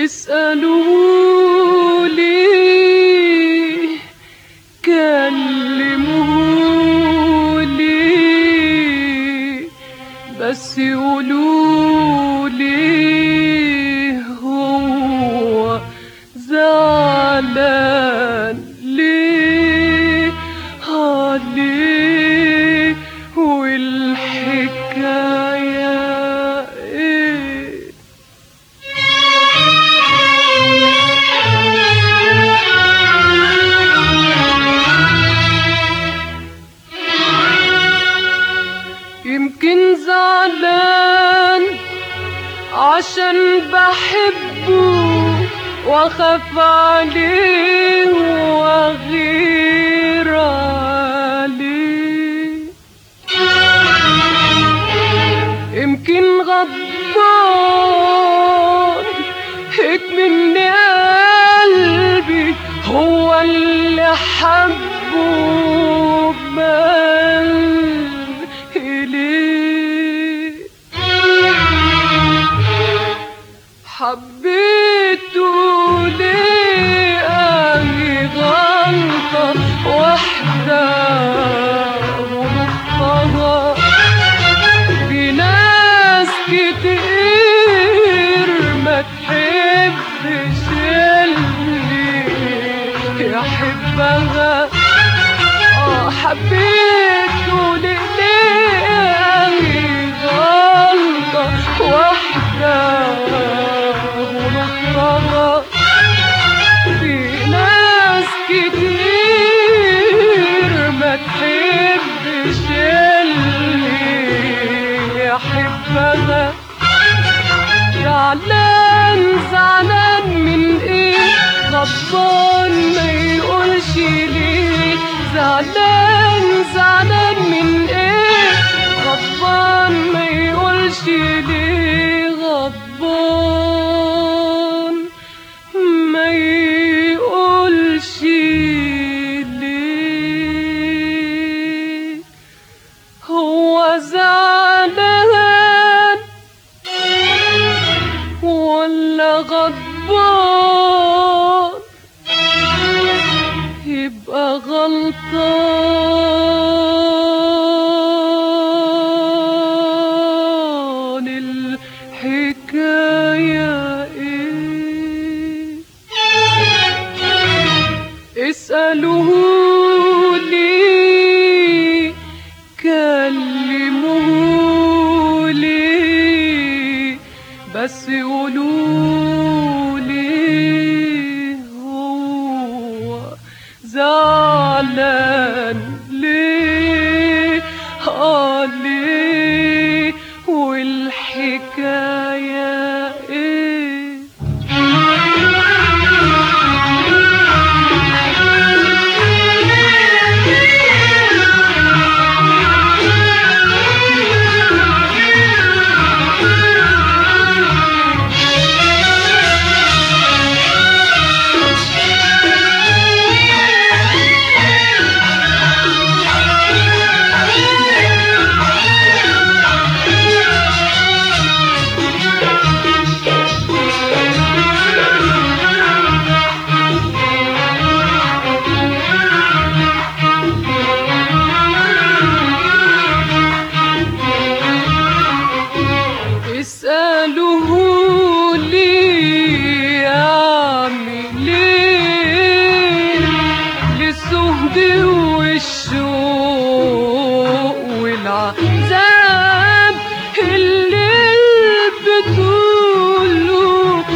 اسألوا لي كلموا لي بس يقولوا لي هو زعلان ليه ليه والحكاية ايه؟ يمكن زعلان عشان بحبه واخاف عليه واغير عليه. يمكن غضبان مني قلبي هو اللي حبه بال إليه. حبيته ليه أهي غلطة واحدة ونصها. في ناس كتير ما تحبش اللي يحبها. حبيته ليه غلطة واحدة ونصها. في ناس كتير ما تحبش اللي يحبها. زعلان زعلان من ايه؟ غضبان ما يقولش ليه. زعلان زعلان من ايه؟ غضبان ما يقولش ليه. غضبان ما يقولش ليه. هو زعلان ولا غضبان؟ يبقى غلطان. الحكاية ايه؟ اسألوه لي كلموه لي بس يقولوا لي هو زعلان ليه ليه والحكاية ايه؟ اسألوه لي أعمل إيه للزهد والشوق والعذاب الليل بتقوله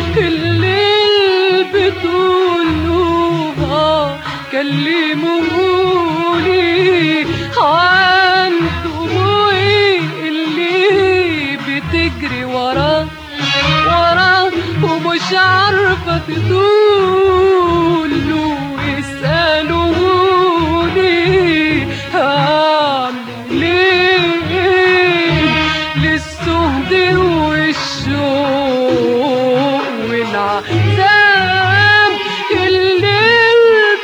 كلموهولي عن دموعي اللي بتجري وراه ومش عارفة تقوله. اسألوهولي هعمل ايه للزهد والشوق والعذاب الليل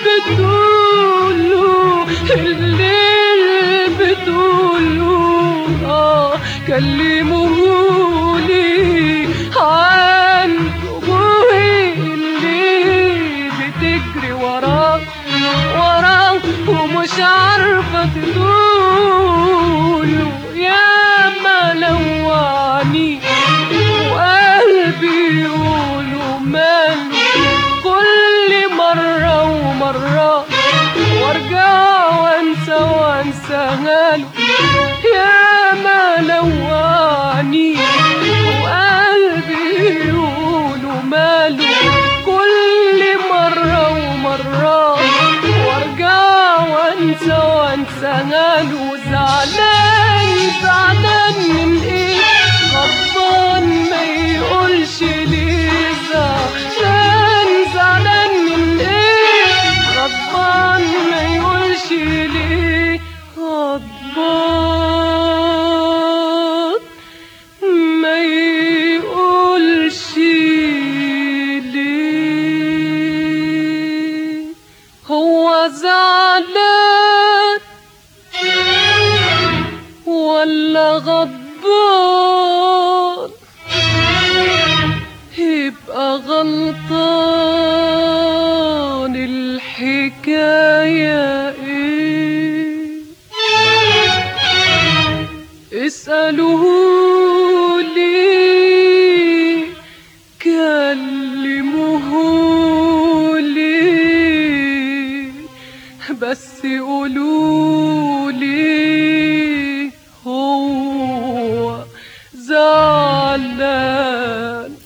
بتقوله كلموهولي عن دموعي وانساها له، يا ما لوعني وقلبي يقولوا ماله، كل مرة ومرة وارجع وانسى وانساها له. زعلان زعلان من ايه؟ غضبان ما يقولش ليه. زعلان زعلان من ايه؟ غضبان ما يقولش ليه. غضبان ما يقولش ليه. هو زعلان ولا غضبان؟ يبقى غلطان، الحكاية ايه؟ اسألوه لي، كلموه لي، بس قولوا لي هو زعلان